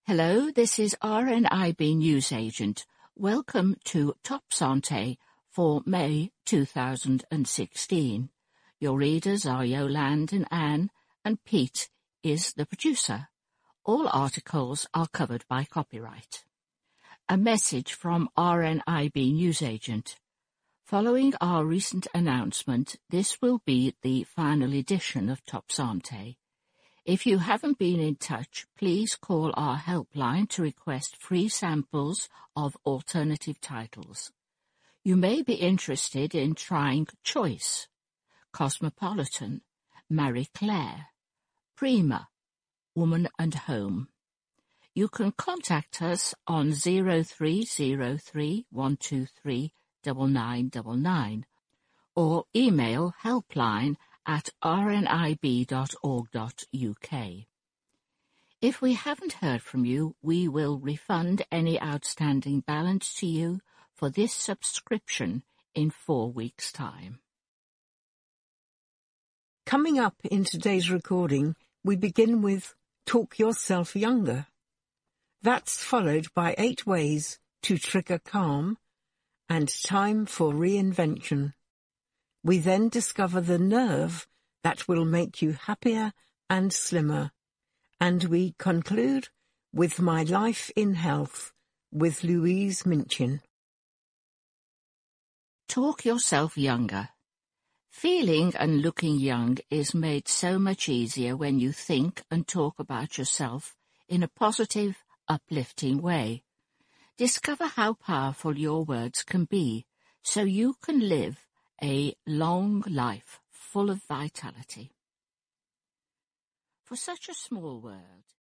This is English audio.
Hello, this is RNIB Newsagent. Welcome to Top Santé for May 2016. Your readers are Yolande and Anne, and Pete is the producer. All articles are covered by copyright. A message from RNIB Newsagent. Following our recent announcement, this will be the final edition of Top Santé. If you haven't been in touch, please call our helpline to request free samples of alternative titles. You may be interested in trying Choice, Cosmopolitan, Marie Claire, Prima, Woman and Home. You can contact us on 0303 123 9999 or email helpline@rnib.org.uk. If we haven't heard from you, we will refund any outstanding balance to you for this subscription in 4 weeks' time. Coming up in today's recording, we begin with Talk Yourself Younger. That's followed by 8 ways to trigger calm and time for reinvention. We then discover the nerve that will make you happier and slimmer. And we conclude with My Life in Health with Louise Minchin. Talk yourself younger. Feeling and looking young is made so much easier when you think and talk about yourself in a positive, uplifting way. Discover how powerful your words can be so you can live a long life full of vitality. For such a small world,